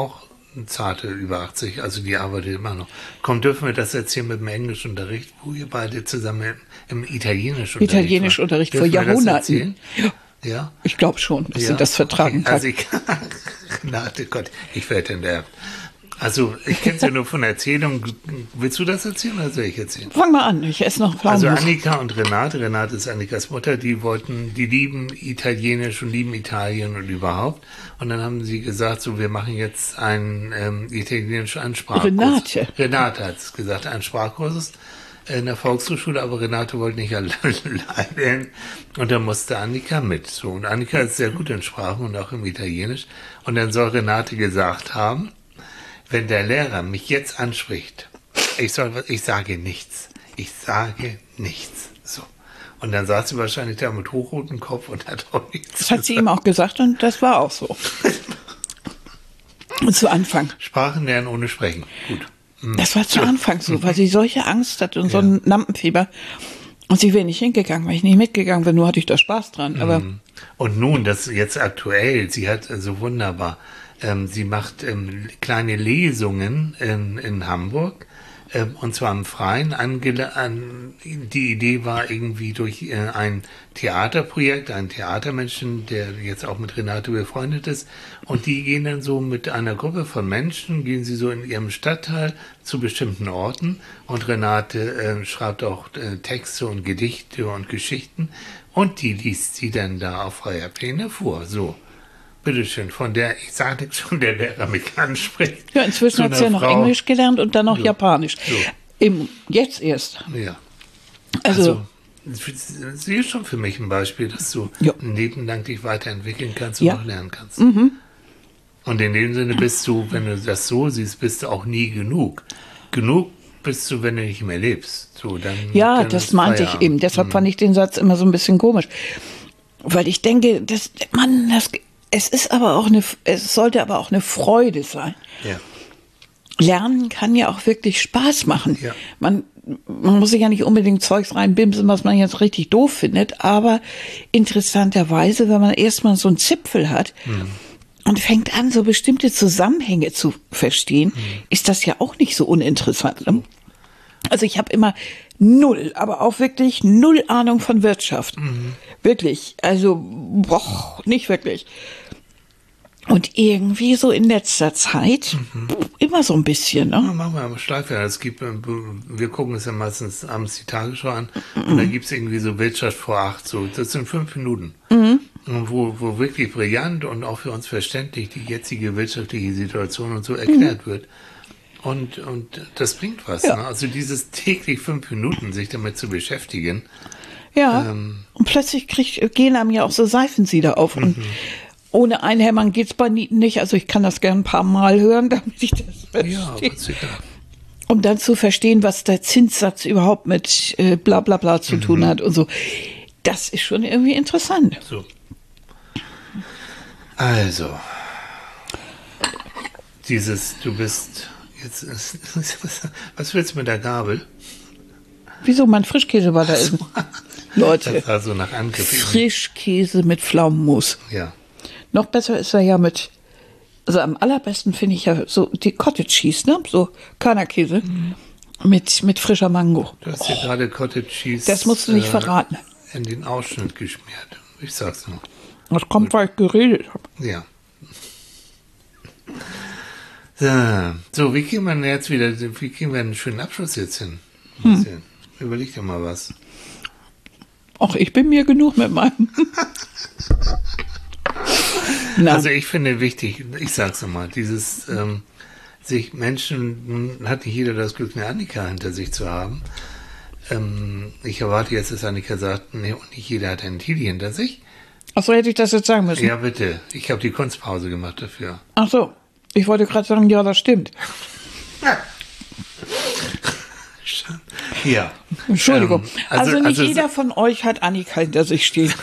zarte über 80, also die arbeitet immer noch. Komm, dürfen wir das erzählen mit dem Englischunterricht, wo ihr beide zusammen im Italienischunterricht Italienischunterricht vor Dürfen wir das Jahrhunderten. erzählen? Ja. Ich glaube schon, dass sie das vertragen Okay. kann. Also Renate, Gott, ich werde enterbt. Also, ich kenne es ja nur von Erzählungen. Willst du das erzählen oder soll ich erzählen? Fang mal an, ich esse noch Also Pflaumenmus. Annika und Renate ist Annikas Mutter, die lieben Italienisch und lieben Italien und überhaupt. Und dann haben sie gesagt, so, wir machen jetzt einen italienischen Sprachkurs. Renate hat es gesagt, einen Sprachkurs in der Volkshochschule, aber Renate wollte nicht allein. Und dann musste Annika mit. So, und Annika ist sehr gut in Sprachen und auch im Italienisch. Und dann soll Renate gesagt haben, wenn der Lehrer mich jetzt anspricht, ich sage nichts. Ich sage nichts. So. Und dann saß sie wahrscheinlich da mit hochrotem Kopf und hat auch nichts Das hat sie ihm auch gesagt und das war auch so. Und zu Anfang. Sprachen lernen ohne Sprechen. Gut. Das war zu Anfang so, weil sie solche Angst hat und so ein Lampenfieber. Und sie wäre nicht hingegangen, weil ich nicht mitgegangen bin, nur hatte ich da Spaß dran. Aber Und nun, das jetzt aktuell, sie hat so wunderbar, sie macht kleine Lesungen in Hamburg, und zwar im Freien. Die Idee war irgendwie durch ein Theaterprojekt, einen Theatermenschen, der jetzt auch mit Renate befreundet ist. Und die gehen dann so mit einer Gruppe von Menschen, gehen sie so in ihrem Stadtteil zu bestimmten Orten. Und Renate schreibt auch Texte und Gedichte und Geschichten. Und die liest sie dann da auf freier Pläne vor. So. Bitteschön, von der, ich sagte schon, der Lehrer mich anspricht. ja, inzwischen hat sie ja noch Englisch gelernt und dann noch Japanisch. Jetzt erst. Ja. Also sie ist schon für mich ein Beispiel, dass du ein Leben lang dich weiterentwickeln kannst und auch lernen kannst. Mhm. Und in dem Sinne bist du, wenn du das so siehst, bist du auch nie genug. Genug bist du, wenn du nicht mehr lebst. So, dann das meinte ich eben. Deshalb fand ich den Satz immer so ein bisschen komisch. Weil ich denke, es sollte aber auch eine Freude sein. Ja. Lernen kann ja auch wirklich Spaß machen. Ja. Man muss sich ja nicht unbedingt Zeugs reinbimsen, was man jetzt richtig doof findet, aber interessanterweise, wenn man erstmal so einen Zipfel hat und fängt an, so bestimmte Zusammenhänge zu verstehen, ist das ja auch nicht so uninteressant. Ne? Also ich habe immer aber auch wirklich null Ahnung von Wirtschaft. Wirklich, also nicht wirklich. Und irgendwie so in letzter Zeit immer so ein bisschen, ne? Ja, machen wir am Schleife. Wir gucken uns ja meistens abends die Tagesschau an und da gibt es irgendwie so Wirtschaft vor 8, so, das sind 5 Minuten. Wo wirklich brillant und auch für uns verständlich die jetzige wirtschaftliche Situation und so erklärt wird. Und das bringt was. Ja. Ne? Also dieses täglich 5 Minuten, sich damit zu beschäftigen. Ja, und plötzlich gehen einem ja auch so Seifensieder auf. Und ohne Einhämmern geht's bei Nieten nicht. Also ich kann das gerne ein paar Mal hören, damit ich das verstehe. Ja, sicher. Um dann zu verstehen, was der Zinssatz überhaupt mit bla bla bla zu tun hat und so. Das ist schon irgendwie interessant. So. Also, du bist jetzt, was willst du mit der Gabel? Wieso mein Frischkäse war da essen? Leute, Das war so nach Angriff. Frischkäse mit Pflaumenmus. Ja. Noch besser ist er ja also am allerbesten finde ich ja so die Cottage Cheese, ne? So Körnerkäse mit frischer Mango. Du hast hier gerade Cottage Cheese. Das musst du nicht verraten. In den Ausschnitt geschmiert. Ich sag's nur. Das kommt, weil ich geredet habe. Ja. So, wie kriegen wir einen schönen Abschluss jetzt hin? Überleg dir mal was. Ach, ich bin mir genug mit meinem. Also ich finde wichtig, ich sag's nochmal, dieses sich Menschen, hat nicht jeder das Glück, eine Annika hinter sich zu haben. Ich erwarte jetzt, dass Annika sagt, nee, und nicht jeder hat einen Tilly hinter sich. Ach so, hätte ich das jetzt sagen müssen. Ja, bitte. Ich habe die Kunstpause gemacht dafür. Ach so, ich wollte gerade sagen, ja, das stimmt. Ja. Entschuldigung. Also nicht jeder von euch hat Annika hinter sich stehen.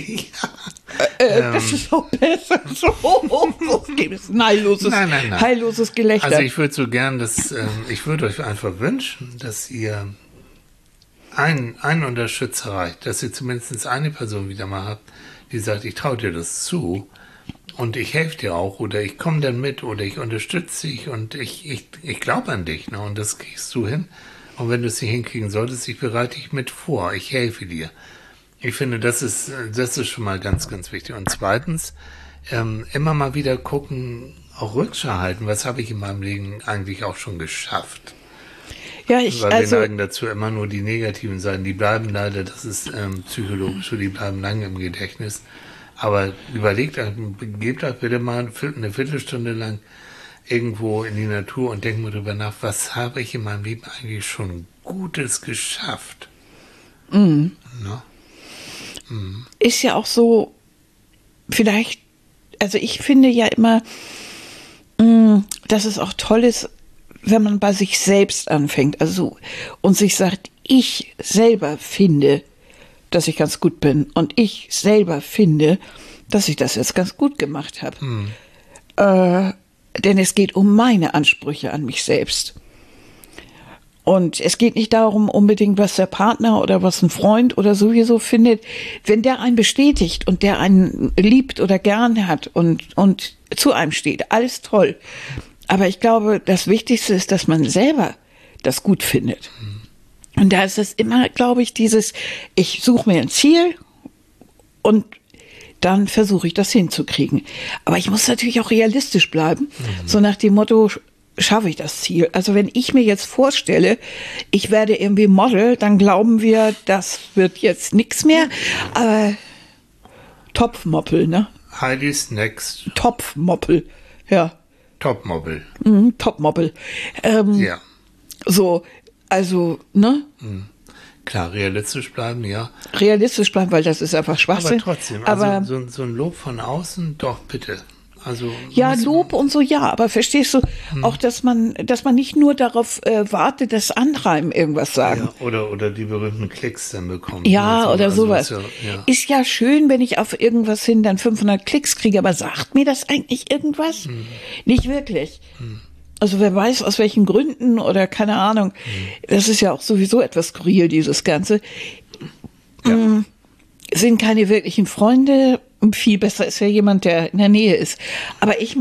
Das ist auch besser so. Gibt es ein heilloses Gelächter. Also ich würde so gern, ich würde euch einfach wünschen, dass ihr einen Unterstützer reicht, dass ihr zumindest eine Person wieder mal habt, die sagt, ich traue dir das zu, und ich helfe dir auch oder ich komme dann mit oder ich unterstütze dich und ich glaube an dich, ne? Und das kriegst du hin. Und wenn du es nicht hinkriegen solltest, ich bereite dich mit vor, ich helfe dir. Ich finde, das ist schon mal ganz, ganz wichtig. Und zweitens, immer mal wieder gucken, auch Rückschau halten, was habe ich in meinem Leben eigentlich auch schon geschafft. Ja, Weil wir neigen dazu, immer nur die negativen Seiten, die bleiben leider, das ist psychologisch, so, die bleiben lange im Gedächtnis. Aber gebt euch bitte mal eine Viertelstunde lang irgendwo in die Natur und denkt mal drüber nach, was habe ich in meinem Leben eigentlich schon Gutes geschafft. Mhm. No? Mhm. Ist ja auch so, vielleicht, also ich finde ja immer, dass es auch toll ist, wenn man bei sich selbst anfängt, also und sich sagt, ich selber finde, dass ich ganz gut bin und ich selber finde, dass ich das jetzt ganz gut gemacht habe. Denn es geht um meine Ansprüche an mich selbst. Und es geht nicht darum unbedingt, was der Partner oder was ein Freund oder sowieso findet. Wenn der einen bestätigt und der einen liebt oder gern hat und zu einem steht, alles toll. Aber ich glaube, das Wichtigste ist, dass man selber das gut findet. Und da ist es immer, glaube ich, ich suche mir ein Ziel und dann versuche ich das hinzukriegen. Aber ich muss natürlich auch realistisch bleiben, so nach dem Motto, schaffe ich das Ziel. Also wenn ich mir jetzt vorstelle, ich werde irgendwie Model, dann glauben wir, das wird jetzt nichts mehr. Aber Topfmoppel, ne? Heidi's Next. Topfmoppel, ja. Topmoppel. Topmoppel. Ja. So, also, ne? Klar, realistisch bleiben, ja. Realistisch bleiben, weil das ist einfach Schwachsinn. Aber trotzdem, also so ein Lob von außen, doch, bitte. Also ja, Lob und so, ja, aber verstehst du auch, dass man nicht nur darauf wartet, dass andere einem irgendwas sagen. Ja, oder die berühmten Klicks dann bekommen. Ja, oder also sowas. Ist ja schön, wenn ich auf irgendwas hin dann 500 Klicks kriege, aber sagt mir das eigentlich irgendwas? Nicht wirklich. Also wer weiß, aus welchen Gründen oder keine Ahnung. Das ist ja auch sowieso etwas skurril, dieses Ganze. Ja. Sind keine wirklichen Freunde. Viel besser ist ja jemand, der in der Nähe ist. Aber ich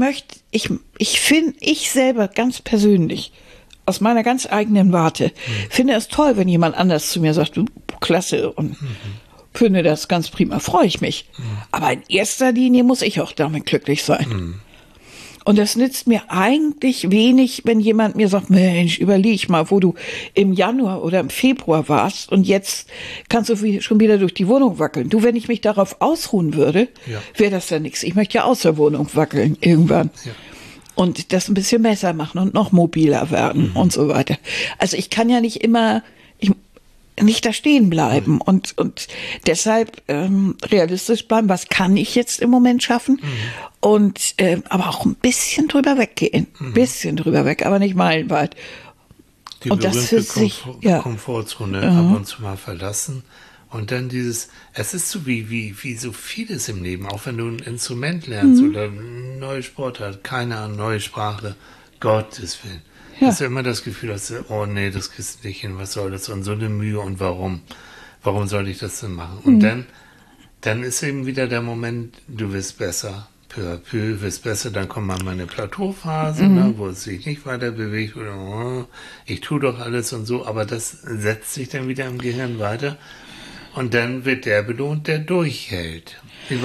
finde, ich selber ganz persönlich, aus meiner ganz eigenen Warte, finde es toll, wenn jemand anders zu mir sagt, du, klasse, und finde das ganz prima, freue ich mich. Aber in erster Linie muss ich auch damit glücklich sein. Und das nützt mir eigentlich wenig, wenn jemand mir sagt, Mensch, überleg mal, wo du im Januar oder im Februar warst und jetzt kannst du schon wieder durch die Wohnung wackeln. Du, wenn ich mich darauf ausruhen würde, wäre das ja nichts. Ich möchte ja aus der Wohnung wackeln irgendwann. Ja. Und das ein bisschen besser machen und noch mobiler werden und so weiter. Also ich kann ja nicht immer nicht da stehen bleiben und deshalb realistisch bleiben, was kann ich jetzt im Moment schaffen und aber auch ein bisschen drüber weggehen, bisschen drüber weg, aber nicht meilenweit. Die und das für sich Komfortzone ab und zu mal verlassen und dann es ist so wie so vieles im Leben, auch wenn du ein Instrument lernst oder eine neue Sportart, keine Ahnung, neue Sprache, Gottes Willen. Ja. Dass du immer das Gefühl hast, oh nee, das kriegst du nicht hin, was soll das? Und so eine Mühe und warum? Warum soll ich das denn machen? Und dann ist eben wieder der Moment, du wirst besser, peu à peu, wirst besser, dann kommt mal eine Plateauphase, ne, wo es sich nicht weiter bewegt oder ich tue doch alles und so, aber das setzt sich dann wieder im Gehirn weiter und dann wird der belohnt, der durchhält.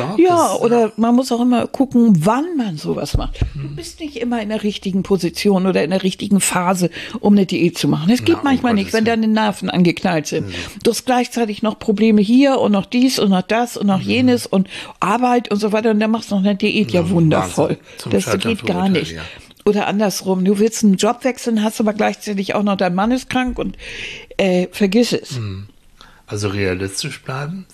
Oder man muss auch immer gucken, wann man sowas macht. Du bist nicht immer in der richtigen Position oder in der richtigen Phase, um eine Diät zu machen. Es geht manchmal nicht, wenn deine Nerven angeknallt sind. Du hast gleichzeitig noch Probleme hier und noch dies und noch das und noch jenes und Arbeit und so weiter und dann machst du noch eine Diät, ja wundervoll. Das geht gar nicht. Ja. Oder andersrum, du willst einen Job wechseln, hast aber gleichzeitig auch noch dein Mann ist krank und vergiss es. Also realistisch bleiben,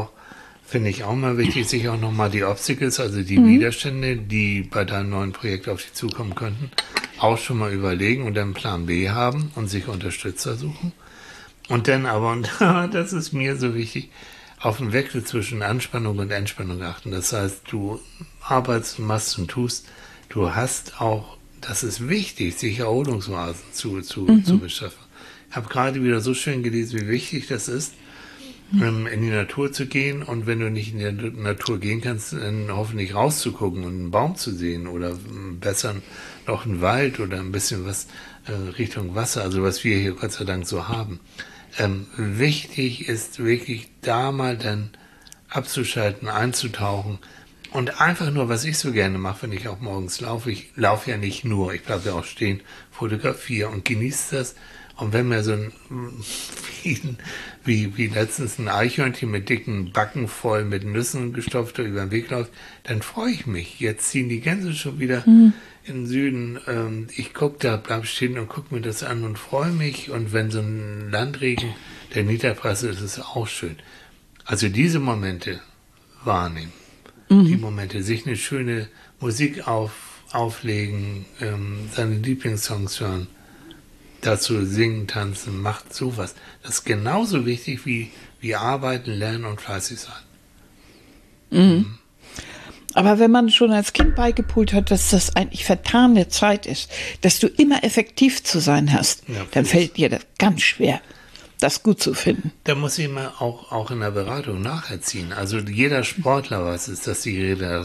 finde ich auch mal wichtig, sich auch nochmal die Obstacles, also die Widerstände, die bei deinem neuen Projekt auf dich zukommen könnten, auch schon mal überlegen und dann Plan B haben und sich Unterstützer suchen. Und dann aber, und das ist mir so wichtig, auf den Wechsel zwischen Anspannung und Entspannung achten. Das heißt, du arbeitest, machst und tust, du hast auch, das ist wichtig, sich Erholungsoasen zu beschaffen. Ich habe gerade wieder so schön gelesen, wie wichtig das ist, in die Natur zu gehen, und wenn du nicht in die Natur gehen kannst, dann hoffentlich rauszugucken und einen Baum zu sehen oder besser noch einen Wald oder ein bisschen was Richtung Wasser, also was wir hier Gott sei Dank so haben. Wichtig ist wirklich da mal dann abzuschalten, einzutauchen und einfach nur, was ich so gerne mache, wenn ich auch morgens laufe. Ich laufe ja nicht nur, ich bleibe ja auch stehen, fotografiere und genieße das. Und wenn mir so ein, wie letztens ein Eichhörnchen mit dicken Backen voll mit Nüssen gestopft über den Weg läuft, dann freue ich mich. Jetzt ziehen die Gänse schon wieder in den Süden. Ich gucke da, bleib stehen und gucke mir das an und freue mich. Und wenn so ein Landregen der niederprasselt, ist es auch schön. Also diese Momente wahrnehmen. Die Momente, sich eine schöne Musik auflegen, seine Lieblingssongs hören, dazu singen, tanzen, macht sowas. Das ist genauso wichtig wie arbeiten, lernen und fleißig sein. Aber wenn man schon als Kind beigepult hat, dass das eigentlich vertane Zeit ist, dass du immer effektiv zu sein hast, Ja, dann fällt dir das ganz schwer, das gut zu finden. Da muss ich immer auch in der Beratung nacherziehen. Also jeder Sportler weiß es, dass die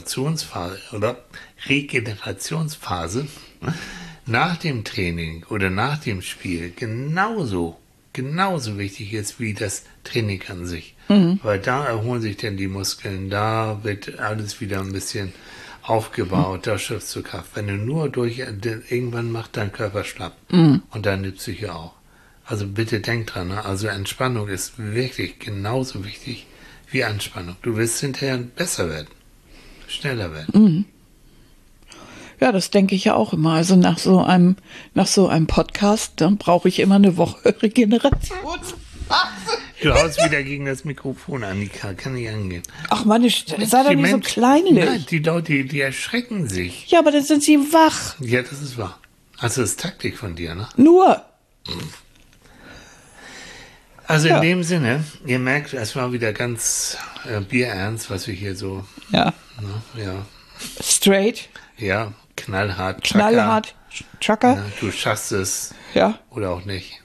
Regenerationsphase nach dem Training oder nach dem Spiel genauso wichtig ist wie das Training an sich. Weil da erholen sich dann die Muskeln, da wird alles wieder ein bisschen aufgebaut, da schöpfst du Kraft. Wenn du nur irgendwann macht dein Körper schlapp und deine Psyche auch. Also bitte denk dran, ne? Also Entspannung ist wirklich genauso wichtig wie Anspannung. Du wirst hinterher besser werden, schneller werden. Ja, das denke ich ja auch immer. Also nach so einem Podcast, dann brauche ich immer eine Woche Regenerationsphase. Du haust wieder gegen das Mikrofon, Annika, kann nicht angehen. Ach Mann, sei doch nicht so kleinlich. Nein, die Leute, die erschrecken sich. Ja, aber dann sind sie wach. Ja, das ist wahr. Also das ist Taktik von dir, ne? Nur. Also in dem Sinne, ihr merkt, es war wieder ganz bierernst, was wir hier so, Ja. ja, Straight. ja, knallhart, Knallhart. Trucker. Ja, du schaffst es Ja. oder auch nicht.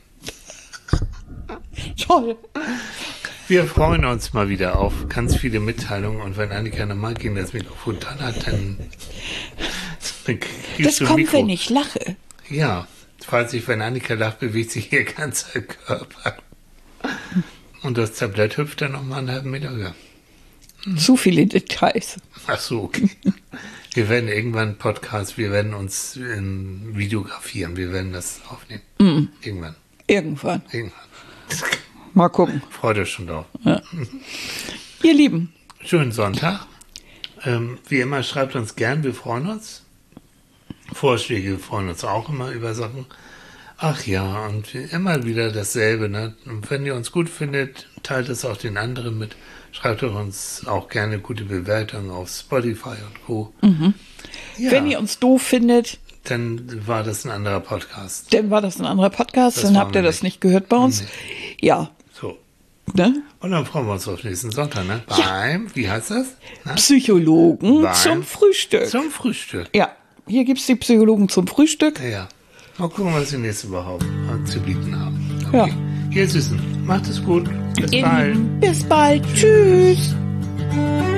Toll. Wir freuen uns mal wieder auf ganz viele Mitteilungen, und wenn Annika nochmal gegen das Mikrofon dran hat, dann kriegst Das du ein kommt, Mikro. wenn ich lache. Ja, falls ich, wenn Annika lacht, bewegt sich ihr ganzer Körper. Und das Tablett hüpft dann nochmal einen halben Meter höher. Zu viele Details. Ach so, okay. Wir werden irgendwann Podcast, wir werden uns videografieren, wir werden das aufnehmen. Irgendwann. Irgendwann. Irgendwann. Mal gucken. Freut euch schon drauf. Ja. Ihr Lieben. Schönen Sonntag. Wie immer, schreibt uns gern, wir freuen uns. Vorschläge, wir freuen uns auch immer über Sachen. Ach ja, und immer wieder dasselbe. Ne? Und wenn ihr uns gut findet, teilt es auch den anderen mit. Schreibt uns auch gerne gute Bewertungen auf Spotify und Co. Ja, Wenn ihr uns doof findet, dann war das ein anderer Podcast. dann war das ein anderer Podcast, Das dann waren habt ihr wir das nicht gehört bei uns. Ja. So. Ne? Und dann freuen wir uns auf nächsten Sonntag, ne? Wie heißt das? Na? Psychologen Beim- zum Frühstück. Zum Frühstück. Ja, hier gibt es die Psychologen zum Frühstück. Ja. Mal gucken, was wir nächste Woche zu bieten haben. Ja. Ihr Süßen, macht es gut. Bis Ihr bald. Lieben, bis bald. Tschüss.